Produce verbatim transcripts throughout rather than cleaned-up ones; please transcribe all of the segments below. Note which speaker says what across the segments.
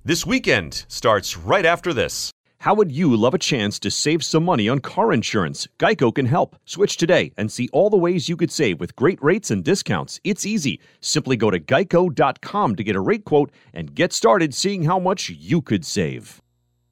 Speaker 1: This weekend starts right after this. How would you love a chance to save some money on car insurance? Geico can help. Switch today and see all the ways you could save with great rates and discounts. It's easy. Simply go to geico dot com to get a rate quote and get started seeing how much you could save.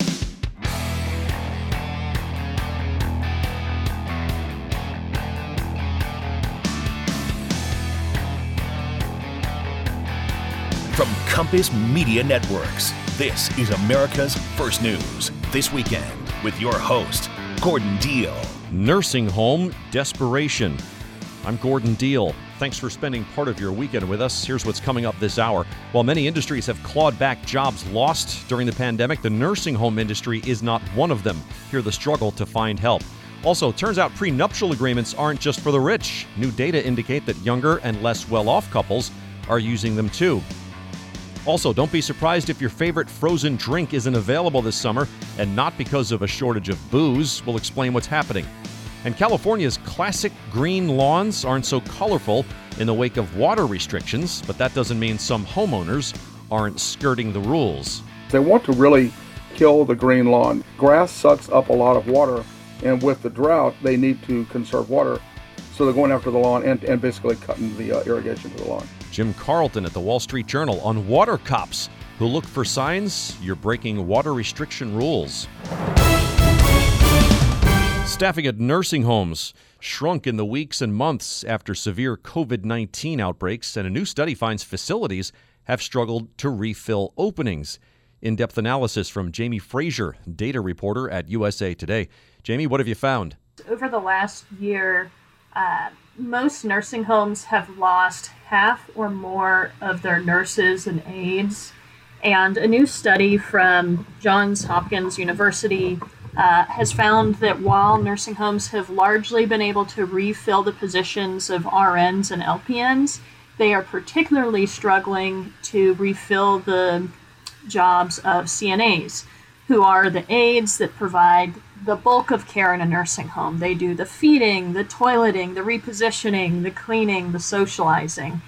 Speaker 2: From Compass Media Networks, this is America's First News This Weekend with your host, Gordon Deal.
Speaker 1: Nursing home desperation. I'm Gordon Deal. Thanks for spending part of your weekend with us. Here's what's coming up this hour. While many industries have clawed back jobs lost during the pandemic, the nursing home industry is not one of them. Hear the struggle to find help. Also, turns out prenuptial agreements aren't just for the rich. New data indicate that younger and less well-off couples are using them too. Also, don't be surprised if your favorite frozen drink isn't available this summer, and not because of a shortage of booze. We'll explain what's happening. And California's classic green lawns aren't so colorful in the wake of water restrictions, but that doesn't mean some homeowners aren't skirting the rules.
Speaker 3: They want to really kill the green lawn. Grass sucks up a lot of water, and with the drought, they need to conserve water. So they're going after the lawn and, and basically cutting the uh, irrigation to the lawn.
Speaker 1: Jim Carlton at the Wall Street Journal on water cops who look for signs you're breaking water restriction rules. Staffing at nursing homes shrunk in the weeks and months after severe covid nineteen outbreaks, and a new study finds facilities have struggled to refill openings. In-depth analysis from Jamie Frazier, data reporter at U S A Today. Jamie, what have you found?
Speaker 4: Over the last year, uh, most nursing homes have lost half or more of their nurses and aides. And a new study from Johns Hopkins University uh, has found that while nursing homes have largely been able to refill the positions of R Ns and L P Ns, they are particularly struggling to refill the jobs of C N As, who are the aides that provide the bulk of care in a nursing home. They do the feeding, the toileting, the repositioning, the cleaning, the socializing.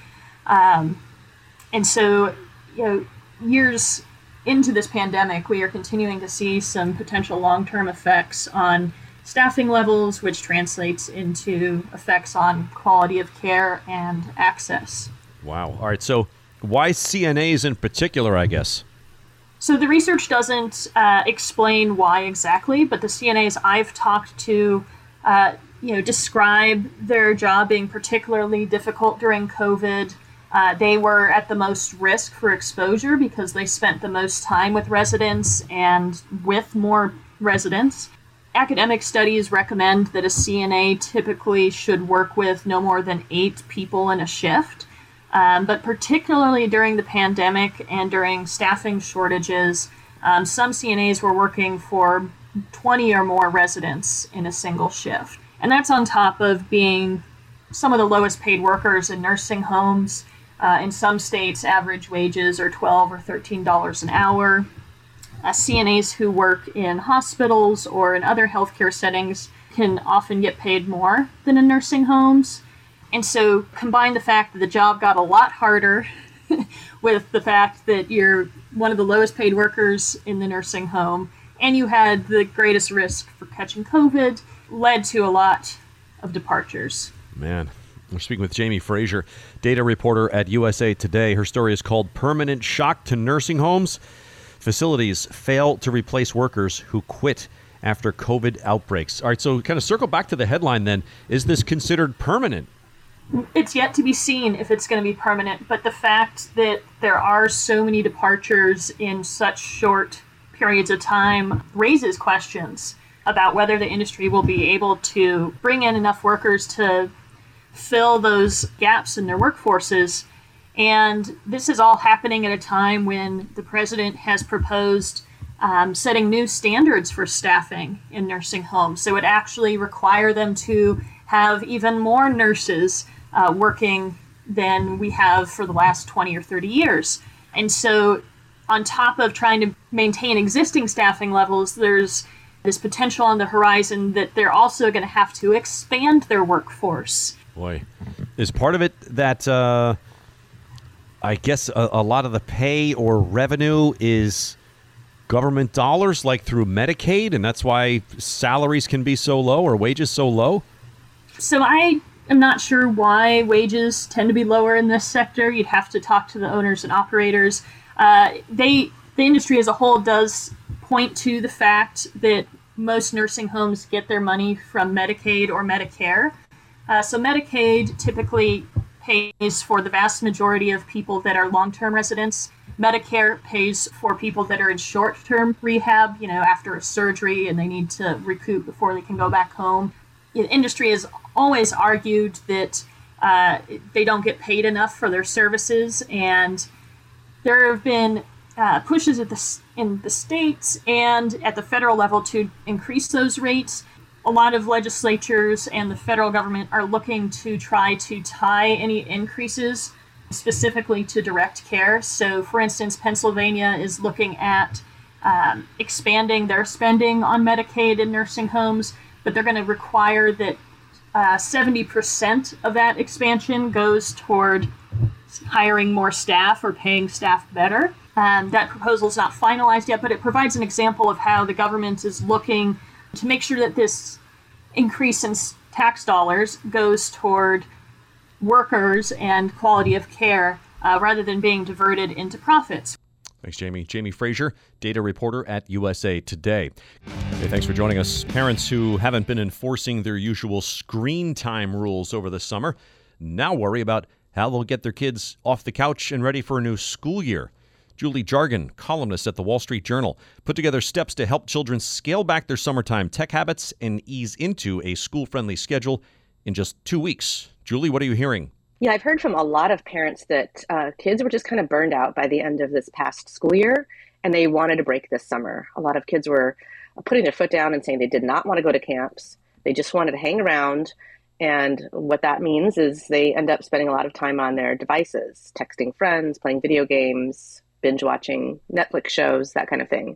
Speaker 4: Um, and so, you know, years into this pandemic, we are continuing to see some potential long-term effects on staffing levels, which translates into effects on quality of care and access.
Speaker 1: Wow. All right. So why C N As in particular, I guess?
Speaker 4: So the research doesn't uh, explain why exactly, but the C N As I've talked to, uh, you know, describe their job being particularly difficult during COVID. Uh, they were at the most risk for exposure because they spent the most time with residents and with more residents. Academic studies recommend that a C N A typically should work with no more than eight people in a shift. Um, but particularly during the pandemic and during staffing shortages, um, some C N As were working for twenty or more residents in a single shift. And that's on top of being some of the lowest paid workers in nursing homes. Uh, in some states, average wages are twelve or thirteen dollars an hour. Uh, C N As who work in hospitals or in other healthcare settings can often get paid more than in nursing homes. And so combine the fact that the job got a lot harder with the fact that you're one of the lowest paid workers in the nursing home and you had the greatest risk for catching COVID, led to a lot of departures.
Speaker 1: Man, we're speaking with Jamie Frazier, data reporter at U S A Today. Her story is called Permanent Shock to Nursing Homes. Facilities fail to replace workers who quit after COVID outbreaks. All right, so kind of circle back to the headline then. Is this considered permanent?
Speaker 4: It's yet to be seen if it's going to be permanent, but the fact that there are so many departures in such short periods of time raises questions about whether the industry will be able to bring in enough workers to fill those gaps in their workforces. And this is all happening at a time when the president has proposed um, setting new standards for staffing in nursing homes. So it actually require them to have even more nurses Uh, working than we have for the last twenty or thirty years. And so on top of trying to maintain existing staffing levels, there's this potential on the horizon that they're also going to have to expand their workforce.
Speaker 1: Boy, is part of it that uh, I guess a, a lot of the pay or revenue is government dollars, like through Medicaid, and that's why salaries can be so low or wages so low?
Speaker 4: So I am not sure why wages tend to be lower in this sector. You'd have to talk to the owners and operators. Uh, they, the industry as a whole does point to the fact that most nursing homes get their money from Medicaid or Medicare. Uh, so Medicaid typically pays for the vast majority of people that are long-term residents. Medicare pays for people that are in short-term rehab, you know, after a surgery and they need to recoup before they can go back home. The industry has always argued that uh, they don't get paid enough for their services, and there have been uh, pushes at the, in the states and at the federal level to increase those rates. A lot of legislatures and the federal government are looking to try to tie any increases specifically to direct care. So, for instance, Pennsylvania is looking at um, expanding their spending on Medicaid in nursing homes, but they're going to require that uh, seventy percent of that expansion goes toward hiring more staff or paying staff better. Um, that proposal is not finalized yet, but it provides an example of how the government is looking to make sure that this increase in tax dollars goes toward workers and quality of care uh, rather than being diverted into profits.
Speaker 1: Thanks, Jamie. Jamie Frazier, data reporter at U S A Today. Hey, thanks for joining us. Parents who haven't been enforcing their usual screen time rules over the summer now worry about how they'll get their kids off the couch and ready for a new school year. Julie Jargon, columnist at the Wall Street Journal, put together steps to help children scale back their summertime tech habits and ease into a school-friendly schedule in just two weeks. Julie, what are you hearing?
Speaker 5: Yeah, I've heard from a lot of parents that uh, kids were just kind of burned out by the end of this past school year, and they wanted a break this summer. A lot of kids were putting their foot down and saying they did not want to go to camps. They just wanted to hang around. And what that means is they end up spending a lot of time on their devices, texting friends, playing video games, binge watching Netflix shows, that kind of thing.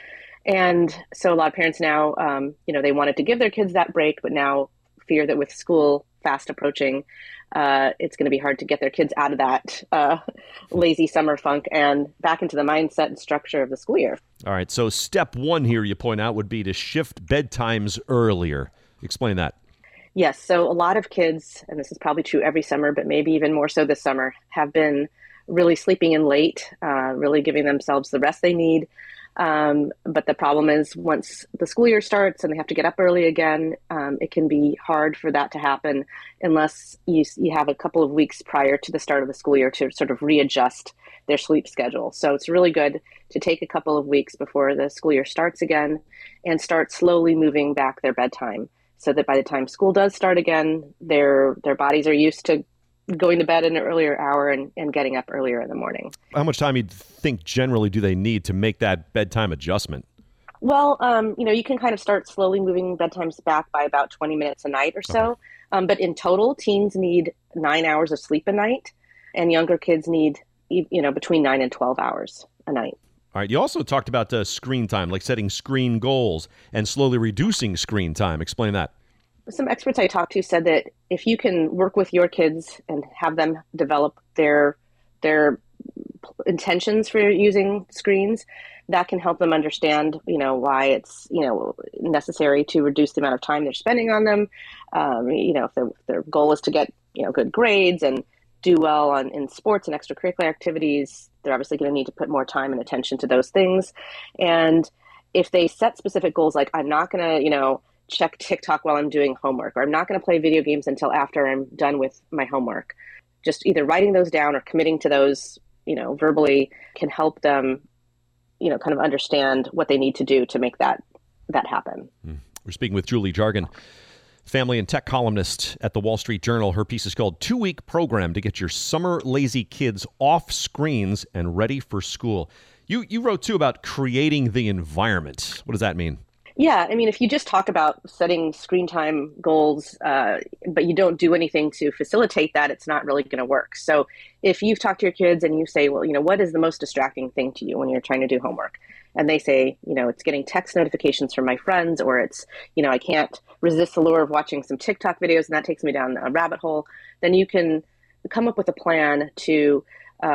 Speaker 5: And so a lot of parents now, um, you know, they wanted to give their kids that break, but now fear that with school fast approaching, uh, it's going to be hard to get their kids out of that uh, lazy summer funk and back into the mindset and structure of the school year.
Speaker 1: All right. So step one here, you point out, would be to shift bedtimes earlier. Explain that.
Speaker 5: Yes. So a lot of kids, and this is probably true every summer, but maybe even more so this summer, have been really sleeping in late, uh, really giving themselves the rest they need. Um, but the problem is once the school year starts and they have to get up early again, um, it can be hard for that to happen unless you, you have a couple of weeks prior to the start of the school year to sort of readjust their sleep schedule. So it's really good to take a couple of weeks before the school year starts again and start slowly moving back their bedtime so that by the time school does start again, their their bodies are used to going to bed in an earlier hour and, and getting up earlier in the morning.
Speaker 1: How much time do you think generally do they need to make that bedtime adjustment?
Speaker 5: Well, um, you know, you can kind of start slowly moving bedtimes back by about twenty minutes a night or so. Okay. Um, but in total, teens need nine hours of sleep a night, and younger kids need, you know, between nine and twelve hours a night.
Speaker 1: All right. You also talked about uh, screen time, like setting screen goals and slowly reducing screen time. Explain that.
Speaker 5: Some experts I talked to said that if you can work with your kids and have them develop their their intentions for using screens, that can help them understand, you know, why it's, you know, necessary to reduce the amount of time they're spending on them. Um, you know, if their, their goal is to get, you know, good grades and do well on in sports and extracurricular activities, they're obviously going to need to put more time and attention to those things. And if they set specific goals, like I'm not going to, you know, check TikTok while I'm doing homework, or I'm not going to play video games until after I'm done with my homework. Just either writing those down or committing to those, you know, verbally can help them, you know, kind of understand what they need to do to make that that happen.
Speaker 1: We're speaking with Julie Jargon, family and tech columnist at the Wall Street Journal. Her piece is called Two-Week Program to Get Your Summer Lazy Kids Off Screens and Ready for School. You you wrote, too, about creating the environment. What does that mean?
Speaker 5: Yeah, I mean, if you just talk about setting screen time goals, uh, but you don't do anything to facilitate that, it's not really going to work. So if you've talked to your kids and you say, well, you know, what is the most distracting thing to you when you're trying to do homework? And they say, you know, it's getting text notifications from my friends, or it's, you know, I can't resist the lure of watching some TikTok videos and that takes me down a rabbit hole. Then you can come up with a plan to um,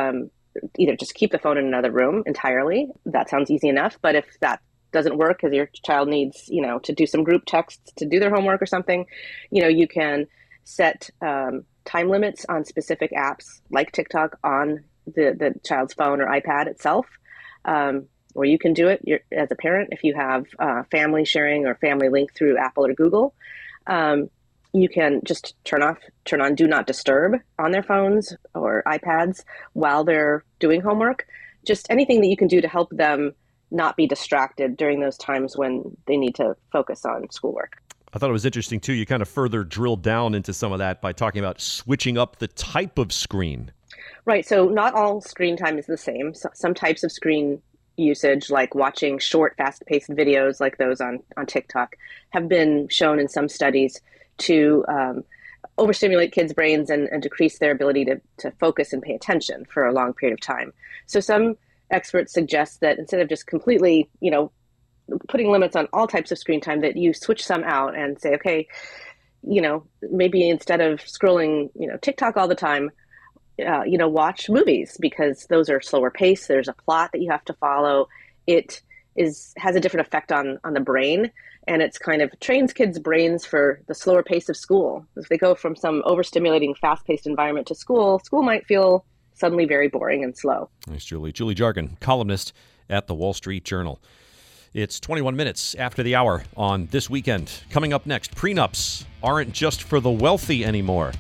Speaker 5: either just keep the phone in another room entirely. That sounds easy enough. But if that doesn't work because your child needs, you know, to do some group texts to do their homework or something, you know, you can set um, time limits on specific apps like TikTok on the, the child's phone or iPad itself. Um, or you can do it as a parent if you have uh, family sharing or family link through Apple or Google. Um, you can just turn off, turn on Do Not Disturb on their phones or iPads while they're doing homework. Just anything that you can do to help them not be distracted during those times when they need to focus on schoolwork.
Speaker 1: I thought it was interesting, too. You kind of further drilled down into some of that by talking about switching up the type of screen.
Speaker 5: Right. So not all screen time is the same. So some types of screen usage, like watching short, fast-paced videos like those on, on TikTok, have been shown in some studies to um, overstimulate kids' brains and, and decrease their ability to, to focus and pay attention for a long period of time. So some experts suggest that instead of just completely, you know, putting limits on all types of screen time, that you switch some out and say, okay, you know, maybe instead of scrolling, you know, TikTok all the time, uh, you know, watch movies, because those are slower paced. There's a plot that you have to follow. It is has a different effect on on the brain, and it's kind of trains kids' brains for the slower pace of school. If they go from some overstimulating, fast-paced environment to school, school might feel suddenly very boring and slow.
Speaker 1: Thanks, Julie. Julie Jargon, columnist at the Wall Street Journal. It's twenty-one minutes after the hour on This Weekend. Coming up next, prenups aren't just for the wealthy anymore.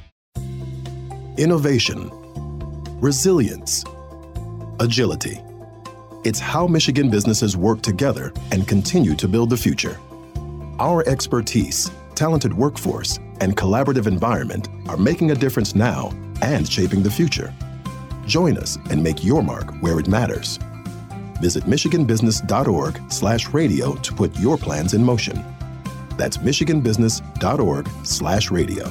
Speaker 6: Innovation, resilience, agility. It's how Michigan businesses work together and continue to build the future. Our expertise, talented workforce, and collaborative environment are making a difference now and shaping the future. Join us and make your mark where it matters. Visit michiganbusiness.org slash radio to put your plans in motion. That's michiganbusiness.org slash radio.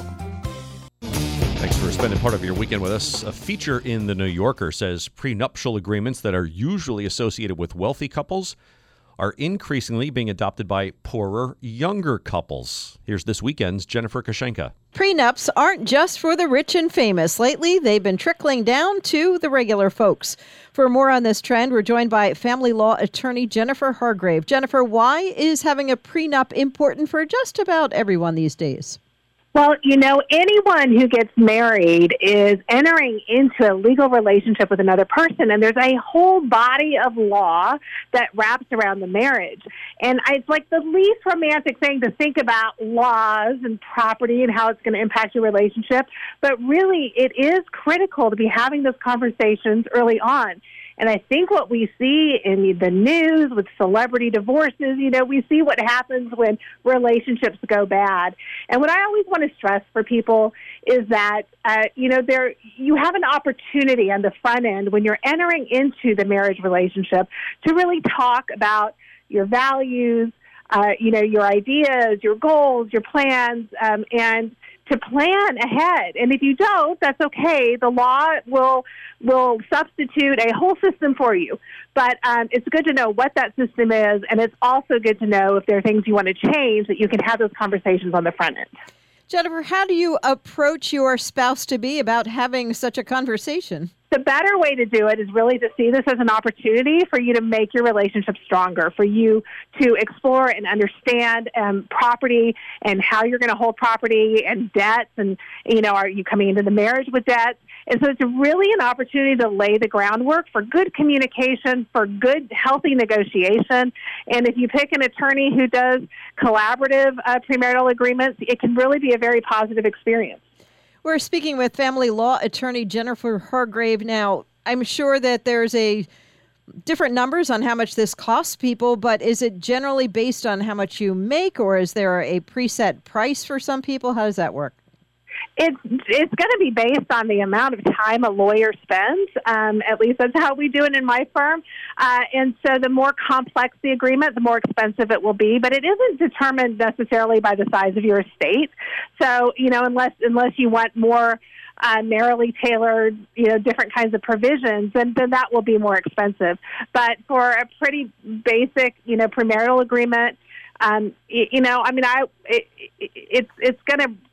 Speaker 1: Thanks for spending part of your weekend with us. A feature in The New Yorker says prenuptial agreements that are usually associated with wealthy couples are increasingly being adopted by poorer, younger couples. Here's This Weekend's Jennifer Koshenka.
Speaker 7: Prenups aren't just for the rich and famous. Lately, they've been trickling down to the regular folks. For more on this trend, we're joined by family law attorney Jennifer Hargrave. Jennifer, why is having a prenup important for just about everyone these days?
Speaker 8: Well, you know, anyone who gets married is entering into a legal relationship with another person, and there's a whole body of law that wraps around the marriage. And it's like the least romantic thing to think about laws and property and how it's going to impact your relationship, but really it is critical to be having those conversations early on. And I think what we see in the news with celebrity divorces, you know, we see what happens when relationships go bad. And what I always want to stress for people is that, uh, you know, there you have an opportunity on the front end when you're entering into the marriage relationship to really talk about your values, uh, you know, your ideas, your goals, your plans, um, and to plan ahead. And if you don't, that's okay. The law will will substitute a whole system for you. But um, it's good to know what that system is, and it's also good to know if there are things you want to change, that you can have those conversations on the front end.
Speaker 7: Jennifer, how do you approach your spouse-to-be about having such a conversation?
Speaker 8: The better way to do it is really to see this as an opportunity for you to make your relationship stronger, for you to explore and understand um, property and how you're going to hold property and debts, and, you know, are you coming into the marriage with debts? And so it's really an opportunity to lay the groundwork for good communication, for good, healthy negotiation. And if you pick an attorney who does collaborative uh, premarital agreements, it can really be a very positive experience.
Speaker 7: We're speaking with family law attorney Jennifer Hargrave. Now, I'm sure that there's a different numbers on how much this costs people, but is it generally based on how much you make, or is there a preset price for some people? How does that work?
Speaker 8: It's it's going to be based on the amount of time a lawyer spends. Um, at least that's how we do it in my firm. Uh, and so the more complex the agreement, the more expensive it will be. But it isn't determined necessarily by the size of your estate. So, you know, unless unless you want more uh, narrowly tailored, you know, different kinds of provisions, then, then that will be more expensive. But for a pretty basic, you know, premarital agreement, um, you, you know, I mean, I it, it, it's it's going to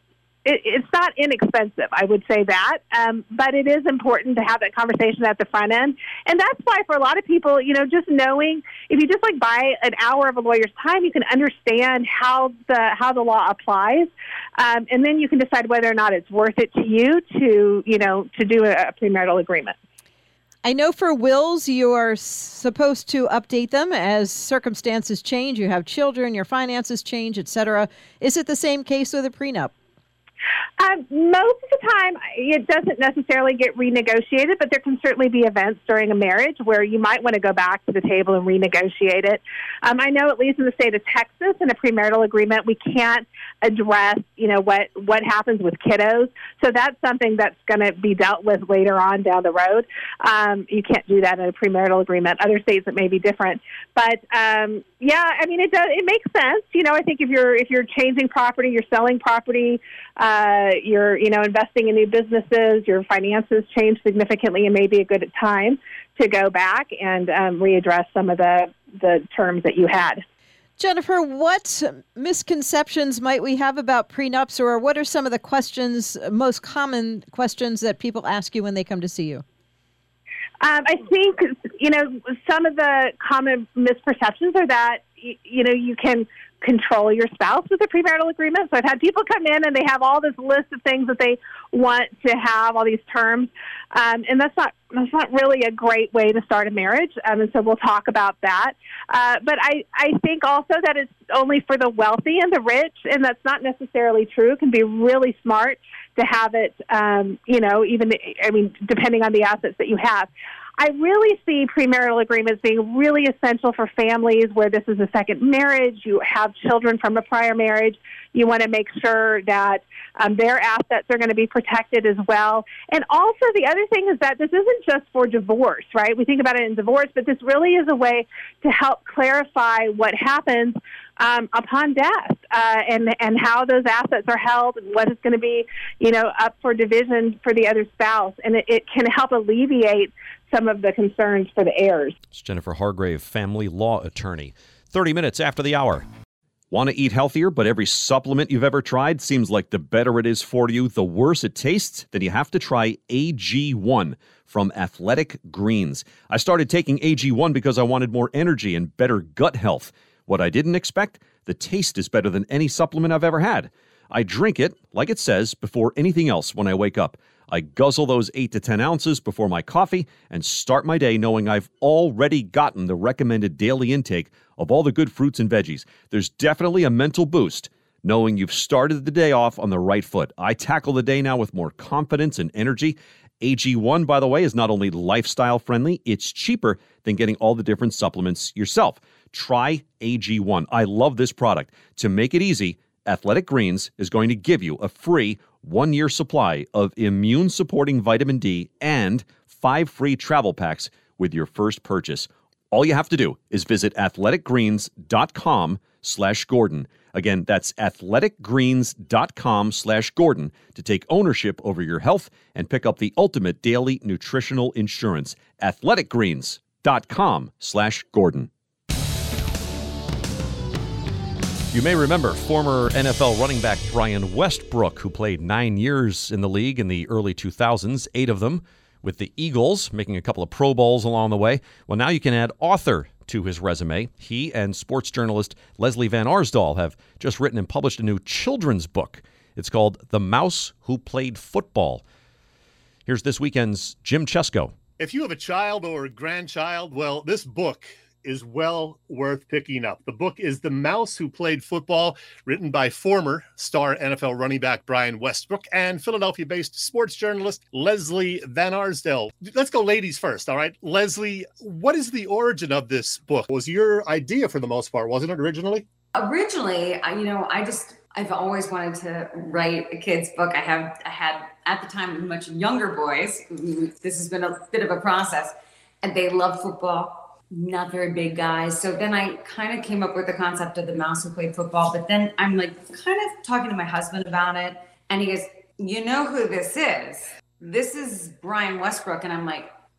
Speaker 8: it, it's not inexpensive. I would say that, um, but it is important to have that conversation at the front end, and that's why for a lot of people, you know, just knowing if you just like buy an hour of a lawyer's time, you can understand how the how the law applies, um, and then you can decide whether or not it's worth it to you to you know to do a, a premarital agreement.
Speaker 7: I know for wills, you are supposed to update them as circumstances change. You have children, your finances change, et cetera. Is it the same case with a prenup?
Speaker 8: Um, most of the time, it doesn't necessarily get renegotiated, but there can certainly be events during a marriage where you might want to go back to the table and renegotiate it. Um, I know, at least in the state of Texas, in a premarital agreement, we can't address, you know, what, what happens with kiddos. So that's something that's going to be dealt with later on down the road. Um, you can't do that in a premarital agreement. Other states, it may be different. But, um, yeah, I mean, it does. It makes sense. You know, I think if you're if you're changing property, you're selling property, uh, you're you know investing in new businesses, your finances change significantly, and maybe a good time to go back and um, readdress some of the the terms that you had.
Speaker 7: Jennifer, what misconceptions might we have about prenups, or what are some of the questions, most common questions that people ask you when they come to see you?
Speaker 8: Um, I think, you know, some of the common misperceptions are that, you know, you can control your spouse with a premarital agreement. So I've had people come in and they have all this list of things that they want to have, all these terms, um, and that's not that's not really a great way to start a marriage. Um, and so we'll talk about that. Uh, but I, I think also that it's only for the wealthy and the rich, and that's not necessarily true. It can be really smart to have it, um, you know, even, I mean, depending on the assets that you have. I really see premarital agreements being really essential for families where this is a second marriage, you have children from a prior marriage. You want to make sure that um, their assets are going to be protected as well. And also the other thing is that this isn't just for divorce, right? We think about it in divorce, but this really is a way to help clarify what happens um, upon death uh, and and how those assets are held and what is going to be, you know, up for division for the other spouse. And it, it can help alleviate some of the concerns for the heirs.
Speaker 1: It's Jennifer Hargrave, family law attorney. thirty minutes after the hour. Want to eat healthier, but every supplement you've ever tried seems like the better it is for you, the worse it tastes? Then you have to try A G one from Athletic Greens. I started taking A G one because I wanted more energy and better gut health. What I didn't expect? The taste is better than any supplement I've ever had. I drink it, like it says, before anything else when I wake up. I guzzle those eight to ten ounces before my coffee and start my day knowing I've already gotten the recommended daily intake of all the good fruits and veggies. There's definitely a mental boost knowing you've started the day off on the right foot. I tackle the day now with more confidence and energy. A G one, by the way, is not only lifestyle friendly, it's cheaper than getting all the different supplements yourself. Try A G one. I love this product. To make it easy, Athletic Greens is going to give you a free one-year supply of immune-supporting vitamin D and five free travel packs with your first purchase. All you have to do is visit athleticgreens.com slash Gordon. Again, that's athleticgreens.com slash Gordon to take ownership over your health and pick up the ultimate daily nutritional insurance. athleticgreens.com slash Gordon. You may remember former N F L running back Brian Westbrook, who played nine years in the league in the early two thousands, eight of them with the Eagles, making a couple of Pro Bowls along the way. Well, now you can add author to his resume. He and sports journalist Leslie Van Arsdal have just written and published a new children's book. It's called The Mouse Who Played Football. Here's this weekend's Jim Chesko.
Speaker 9: If you have a child or a grandchild, well, this book is well worth picking up. The book is The Mouse Who Played Football, written by former star N F L running back Brian Westbrook and Philadelphia-based sports journalist Leslie Van Arsdal. Let's go ladies first, all right? Leslie, what is the origin of this book? Was your idea for the most part, wasn't it originally?
Speaker 10: Originally, you know, I just, I've always wanted to write a kid's book. I have, I had, at the time, much younger boys. This has been a bit of a process, and they love football. Not very big guys. So then I kind of came up with the concept of the mouse who played football. But then I'm like kind of talking to my husband about it. And he goes, you know who this is? This is Brian Westbrook. And I'm like,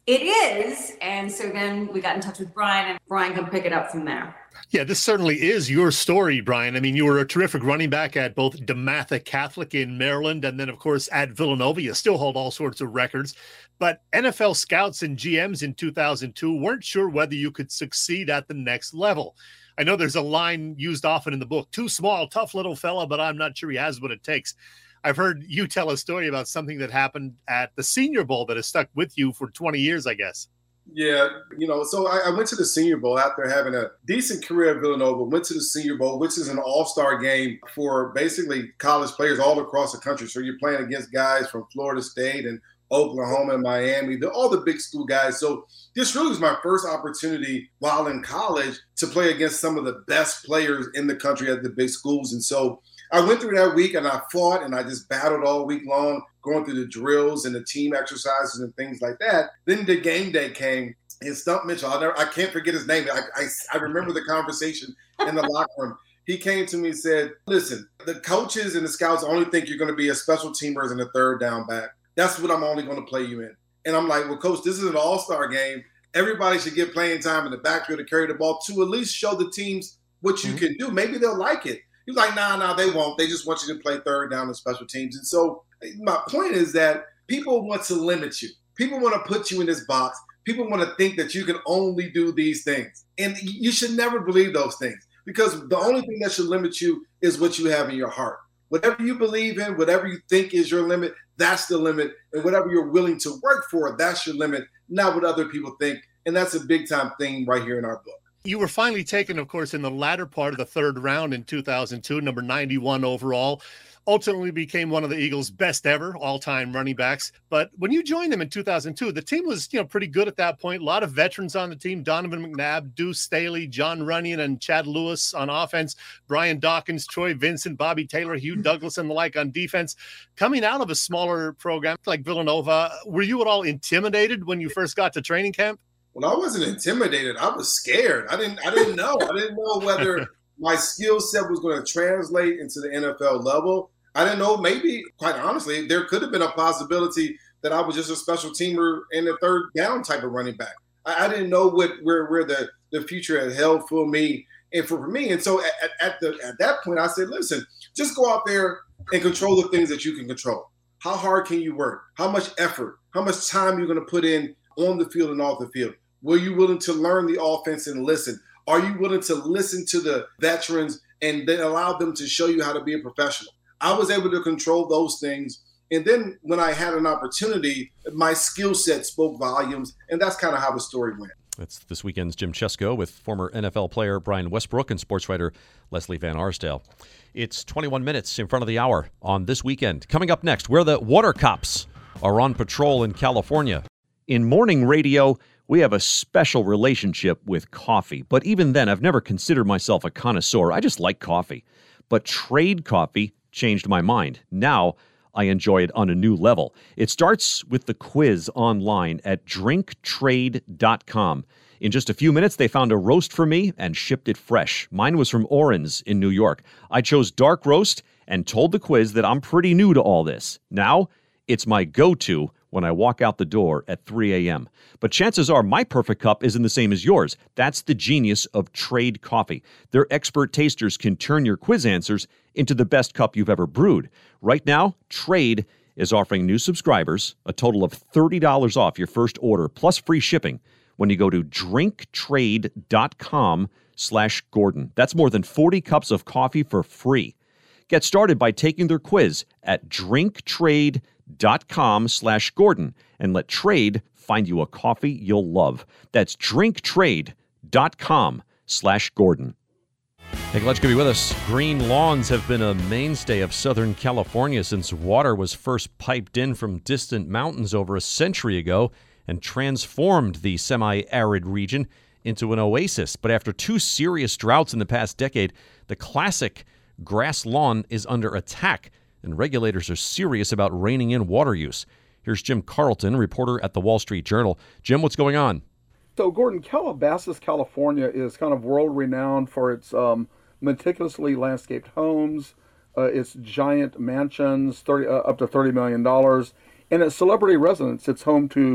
Speaker 10: it is. And so then we got in touch with Brian, and Brian can pick it up from there.
Speaker 9: Yeah, this certainly is your story, Brian. I mean, you were a terrific running back at both DeMatha Catholic in Maryland and then, of course, at Villanova. You still hold all sorts of records. But N F L scouts and G Ms in two thousand two weren't sure whether you could succeed at the next level. I know there's a line used often in the book, too small, tough little fella, but I'm not sure he has what it takes. I've heard you tell a story about something that happened at the Senior Bowl that has stuck with you for twenty years, I guess.
Speaker 11: Yeah, you know, so I, I went to the Senior Bowl after having a decent career at Villanova, went to the Senior Bowl, which is an all-star game for basically college players all across the country. So you're playing against guys from Florida State and Oklahoma and Miami, the, all the big school guys. So this really was my first opportunity while in college to play against some of the best players in the country at the big schools. And so I went through that week and I fought and I just battled all week long, going through the drills and the team exercises and things like that. Then the game day came and Stump Mitchell, I, never, I can't forget his name. I, I, I remember the conversation in the locker room. He came to me and said, listen, the coaches and the scouts only think you're going to be a special teamer and a third down back. That's what I'm only going to play you in. And I'm like, well, coach, this is an all-star game. Everybody should get playing time in the backfield to carry the ball to at least show the teams what you mm-hmm. can do. Maybe they'll like it. He's like, nah, nah, they won't. They just want you to play third down in special teams. And so my point is that people want to limit you. People want to put you in this box. People want to think that you can only do these things. And you should never believe those things, because the only thing that should limit you is what you have in your heart. Whatever you believe in, whatever you think is your limit, that's the limit. And whatever you're willing to work for, that's your limit, not what other people think. And that's a big time thing right here in our book.
Speaker 9: You were finally taken, of course, in the latter part of the third round in two thousand two, number ninety-one overall. Ultimately became one of the Eagles' best ever all-time running backs. But when you joined them in two thousand two, the team was, you know, pretty good at that point. A lot of veterans on the team: Donovan McNabb, Deuce Staley, John Runyon, and Chad Lewis on offense, Brian Dawkins, Troy Vincent, Bobby Taylor, Hugh Douglas, and the like on defense. Coming out of a smaller program like Villanova, were you at all intimidated when you first got to training camp?
Speaker 11: Well, I wasn't intimidated. I was scared. I didn't. I didn't know. I didn't know whether my skill set was going to translate into the N F L level. I didn't know. Maybe, quite honestly, there could have been a possibility that I was just a special teamer in the third down type of running back. I, I didn't know what where where the, the future had held for me and for, for me. And so at, at the at that point, I said, listen, just go out there and control the things that you can control. How hard can you work? How much effort? How much time you're going to put in on the field and off the field? Were you willing to learn the offense and listen? Are you willing to listen to the veterans and then allow them to show you how to be a professional? I was able to control those things. And then when I had an opportunity, my skill set spoke volumes. And that's kind of how the story went.
Speaker 1: That's this weekend's Jim Chesko with former N F L player Brian Westbrook and sports writer Leslie Van Arsdale. It's twenty-one minutes in front of the hour on This Weekend. Coming up next, where the water cops are on patrol in California. In morning radio, we have a special relationship with coffee. But even then, I've never considered myself a connoisseur. I just like coffee. But Trade Coffee changed my mind. Now I enjoy it on a new level. It starts with the quiz online at drink trade dot com. In just a few minutes, they found a roast for me and shipped it fresh. Mine was from Orin's in New York. I chose dark roast and told the quiz that I'm pretty new to all this. Now it's my go-to when I walk out the door at three a.m. But chances are my perfect cup isn't the same as yours. That's the genius of Trade Coffee. Their expert tasters can turn your quiz answers into the best cup you've ever brewed. Right now, Trade is offering new subscribers a total of thirty dollars off your first order, plus free shipping, when you go to drink trade dot com slash Gordon. That's more than forty cups of coffee for free. Get started by taking their quiz at drink trade dot com slash Gordon and let Trade find you a coffee you'll love. That's drink trade dot com slash Gordon. Hey, glad you could be with us. Green lawns have been a mainstay of Southern California since water was first piped in from distant mountains over a century ago and transformed the semi-arid region into an oasis. But after two serious droughts in the past decade, the classic grass lawn is under attack, and regulators are serious about reining in water use. Here's Jim Carlton, reporter at the Wall Street Journal. Jim, what's going on?
Speaker 3: So, Gordon, Calabasas, California is kind of world-renowned for its um, meticulously landscaped homes, uh, its giant mansions, thirty, uh, up to thirty million dollars, and its celebrity residence. It's home to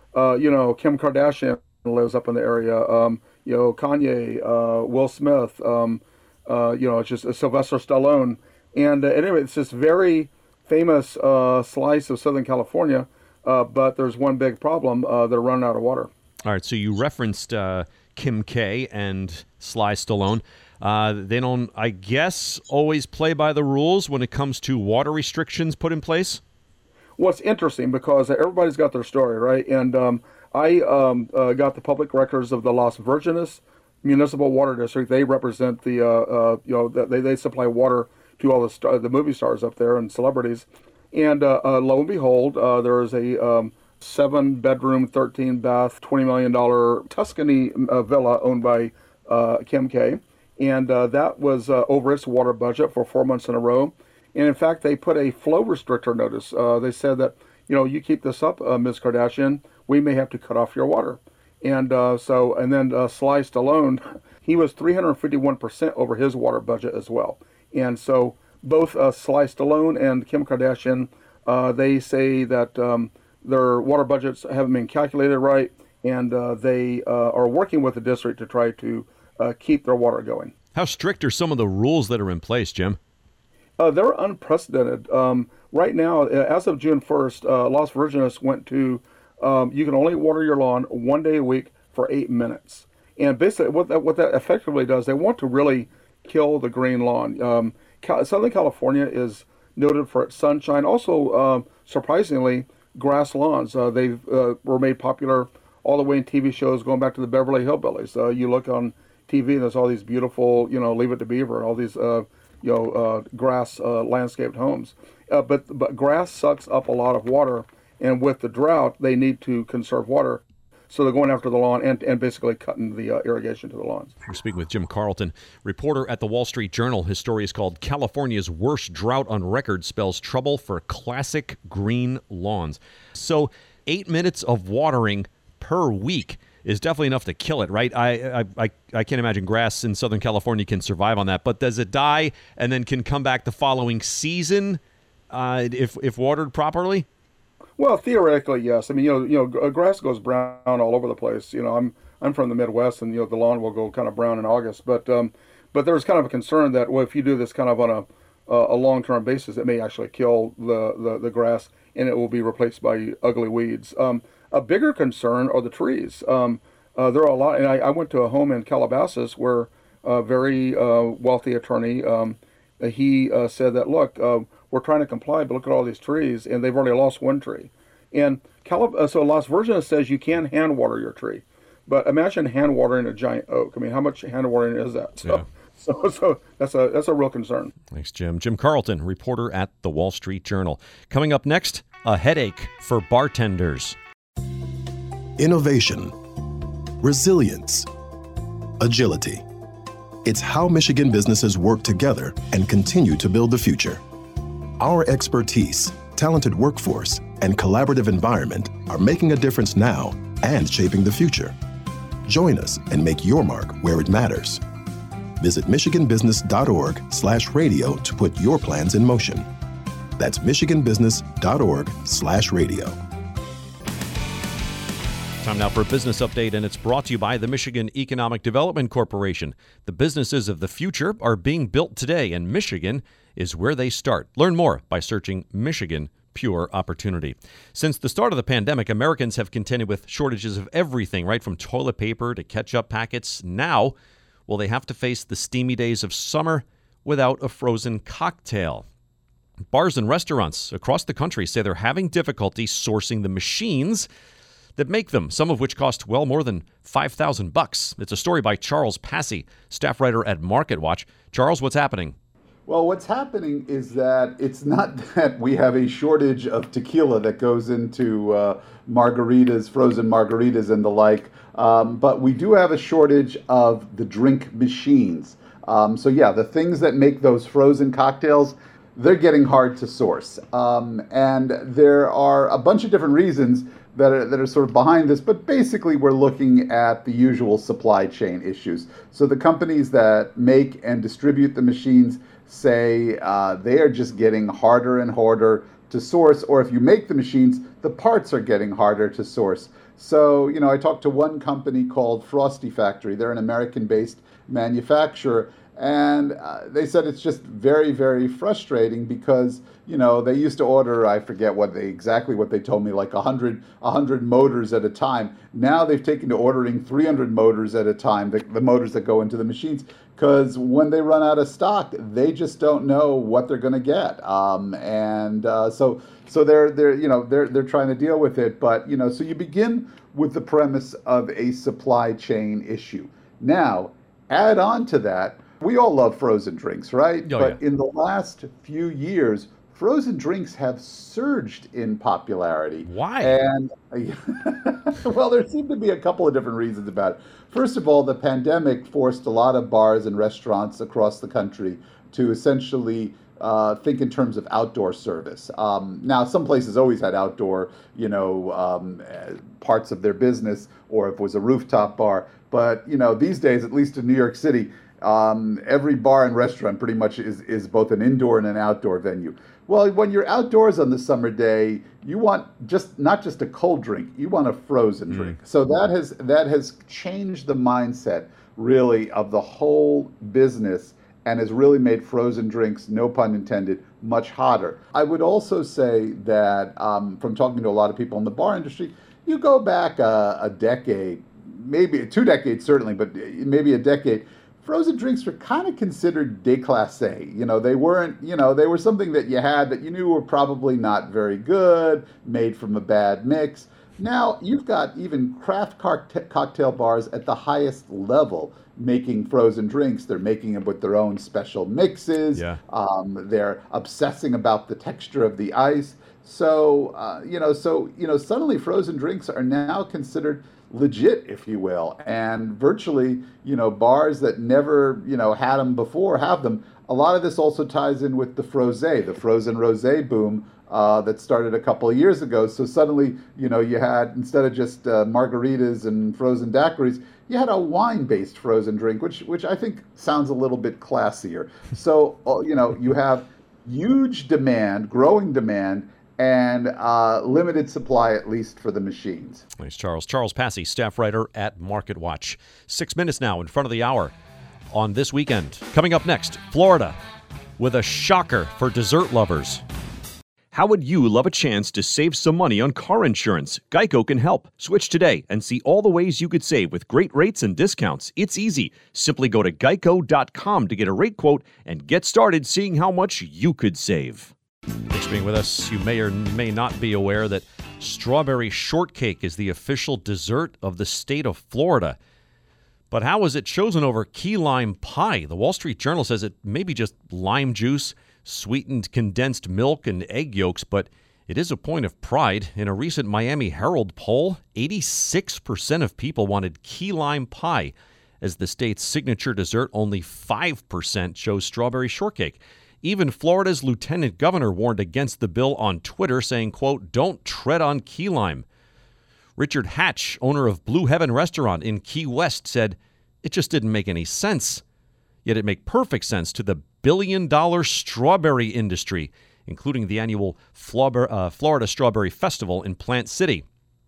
Speaker 3: uh, you know, Kim Kardashian lives up in the area. Um, you know, Kanye, uh, Will Smith. Um, uh, you know, it's just uh, Sylvester Stallone. And uh, anyway, it's this very famous uh, slice of Southern California. Uh, but there's one big problem. Uh, they're running out of water.
Speaker 1: All right, so you referenced uh, Kim K and Sly Stallone. Uh, they don't, I guess, always play by the rules when it comes to water restrictions put in place?
Speaker 3: Well, it's interesting because everybody's got their story, right? And um, I um, uh, got the public records of the Las Virgenes Municipal Water District. They represent the, uh, uh, you know, they, they supply water to all the star, the movie stars up there and celebrities. And uh, uh, lo and behold, uh, there is a um, seven-bedroom, thirteen-bath, twenty million dollars Tuscany uh, villa owned by uh, Kim K. And uh, that was uh, over its water budget for four months in a row. And in fact, they put a flow restrictor notice. Uh, they said that, you know, you keep this up, uh, Miz Kardashian, we may have to cut off your water. And uh, so, and then uh, Sly Stallone, he was three hundred fifty-one percent over his water budget as well. And so both uh, Sly Stallone and Kim Kardashian, uh, they say that um, their water budgets haven't been calculated right, and uh, they uh, are working with the district to try to uh, keep their water going.
Speaker 1: How strict are some of the rules that are in place, Jim?
Speaker 3: Uh, they're unprecedented. Um, right now, as of June first, uh, Las Virgenes went to, um, you can only water your lawn one day a week for eight minutes. And basically what that, what that effectively does, they want to really kill the green lawn. Um, Cal- Southern California is noted for its sunshine. Also, uh, surprisingly, grass lawns. Uh, they uh, were made popular all the way in T V shows going back to the Beverly Hillbillies. Uh, you look on T V and there's all these beautiful, you know, Leave It to Beaver, all these, uh, you know, uh, grass uh, landscaped homes. Uh, but but grass sucks up a lot of water, and with the drought, they need to conserve water. So they're going after the lawn and, and basically cutting the uh, irrigation to the lawns.
Speaker 1: We're speaking with Jim Carlton, reporter at the Wall Street Journal. His story is called California's Worst Drought on Record Spells Trouble for Classic Green Lawns. So eight minutes of watering per week is definitely enough to kill it, right? I, I I I can't imagine grass in Southern California can survive on that. But does it die and then can come back the following season uh, if if watered properly?
Speaker 3: Well, theoretically, yes. I mean, you know, you know, grass goes brown all over the place. You know, I'm I'm from the Midwest, and you know, the lawn will go kind of brown in August. But um, but there's kind of a concern that, well, if you do this kind of on a a long-term basis, it may actually kill the, the, the grass, and it will be replaced by ugly weeds. Um, a bigger concern are the trees. Um, uh, there are a lot, and I, I went to a home in Calabasas where a very uh, wealthy attorney, um, he uh, said that, look, uh, we're trying to comply, but look at all these trees, and they've already lost one tree. And Calab- uh, so Las Virgenes says you can hand water your tree, but imagine hand watering a giant oak. I mean, how much hand watering is that? So,
Speaker 1: yeah.
Speaker 3: so, so that's a that's a real concern.
Speaker 1: Thanks, Jim. Jim Carlton, reporter at the Wall Street Journal. Coming up next, a headache for bartenders.
Speaker 6: Innovation, resilience, agility. It's how Michigan businesses work together and continue to build the future. Our expertise, talented workforce, and collaborative environment are making a difference now and shaping the future. Join us and make your mark where it matters. Visit michiganbusiness.org slash radio to put your plans in motion. That's michiganbusiness.org slash radio.
Speaker 1: Time now for a business update, and it's brought to you by the Michigan Economic Development Corporation. The businesses of the future are being built today, and Michigan is where they start. Learn more by searching Michigan Pure Opportunity. Since the start of the pandemic, Americans have contended with shortages of everything, right from toilet paper to ketchup packets. Now, will they have to face the steamy days of summer without a frozen cocktail? Bars and restaurants across the country say they're having difficulty sourcing the machines that make them, some of which cost well more than five thousand bucks. It's a story by Charles Passy, staff writer at MarketWatch. Charles, what's happening?
Speaker 12: Well, what's happening is that it's not that we have a shortage of tequila that goes into uh, margaritas, frozen margaritas and the like, um, but we do have a shortage of the drink machines. Um, so yeah, the things that make those frozen cocktails, they're getting hard to source. Um, and there are a bunch of different reasons that are, that are sort of behind this, but basically we're looking at the usual supply chain issues. So the companies that make and distribute the machines say uh, they are just getting harder and harder to source, or if you make the machines, the parts are getting harder to source. So, you know, I talked to one company called Frosty Factory. They're an American-based manufacturer. And uh, they said it's just very, very frustrating because, you know, they used to order, I forget what they exactly what they told me, like one hundred, one hundred motors at a time. Now they've taken to ordering three hundred motors at a time, the, the motors that go into the machines, because when they run out of stock, they just don't know what they're going to get. Um, and uh, so so they're they're you know they're they're trying to deal with it. But, you know, so you begin with the premise of a supply chain issue. Now, add on to that, we all love frozen drinks, right?
Speaker 1: Oh,
Speaker 12: but
Speaker 1: yeah.
Speaker 12: in the last few years, frozen drinks have surged in popularity.
Speaker 1: Why?
Speaker 12: And well, there seem to be a couple of different reasons about it. First of all, the pandemic forced a lot of bars and restaurants across the country to essentially uh, think in terms of outdoor service. Um, now, some places always had outdoor, you know, um, parts of their business, or if it was a rooftop bar. But, you know, these days, at least in New York City, Um, every bar and restaurant pretty much is, is both an indoor and an outdoor venue. Well, when you're outdoors on the summer day, you want just not just a cold drink, you want a frozen mm. drink. So that has that has changed the mindset really of the whole business and has really made frozen drinks, no pun intended, much hotter. I would also say that um, from talking to a lot of people in the bar industry, you go back a, a decade, maybe two decades certainly, but maybe a decade, frozen drinks were kind of considered déclassé. You know, they weren't, you know, they were something that you had that you knew were probably not very good, made from a bad mix. Now, you've got even craft cocktail bars at the highest level making frozen drinks. They're making them with their own special mixes.
Speaker 1: Yeah.
Speaker 12: Um, they're obsessing about the texture of the ice. So, uh, you know, so, you know, suddenly frozen drinks are now considered legit, if you will, and virtually, you know, bars that never, you know, had them before have them. A lot of this also ties in with the frosé, the frozen rosé boom uh, that started a couple of years ago. So suddenly, you know, you had, instead of just uh, margaritas and frozen daiquiris, you had a wine-based frozen drink, which which I think sounds a little bit classier. So, you know, you have huge demand, growing demand, and uh, limited supply, at least for the machines.
Speaker 1: Thanks, Charles. Charles Passy, staff writer at MarketWatch. Six minutes now in front of the hour on This Weekend. Coming up next, Florida with a shocker for dessert lovers. How would you love a chance to save some money on car insurance? Geico can help. Switch today and see all the ways you could save with great rates and discounts. It's easy. Simply go to geico dot com to get a rate quote and get started seeing how much you could save. Thanks for being with us. You may or may not be aware that strawberry shortcake is the official dessert of the state of Florida. But how was it chosen over key lime pie? The Wall Street Journal says it may be just lime juice, sweetened condensed milk, and egg yolks, but it is a point of pride. In a recent Miami Herald poll, eighty-six percent of people wanted key lime pie as the state's signature dessert. Only five percent chose strawberry shortcake. Even Florida's lieutenant governor warned against the bill on Twitter, saying, quote, "Don't tread on key lime." Richard Hatch, owner of Blue Heaven Restaurant in Key West, said it just didn't make any sense. Yet it made perfect sense to the billion-dollar strawberry industry, including the annual Florida Strawberry Festival in Plant City.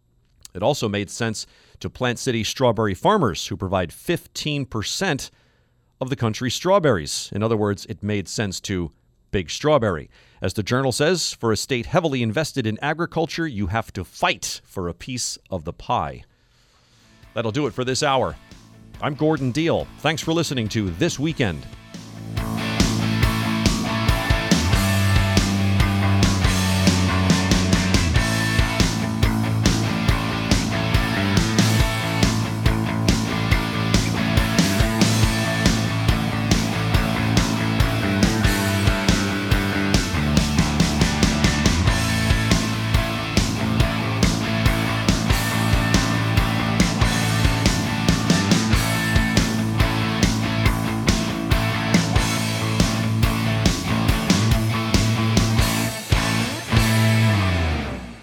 Speaker 1: It also made sense to Plant City strawberry farmers, who provide fifteen percent of the country's strawberries. In other words, it made sense to Big Strawberry. As the Journal says, for a state heavily invested in agriculture, you have to fight for a piece of the pie. That'll do it for this hour. I'm Gordon Deal. Thanks for listening to This Weekend.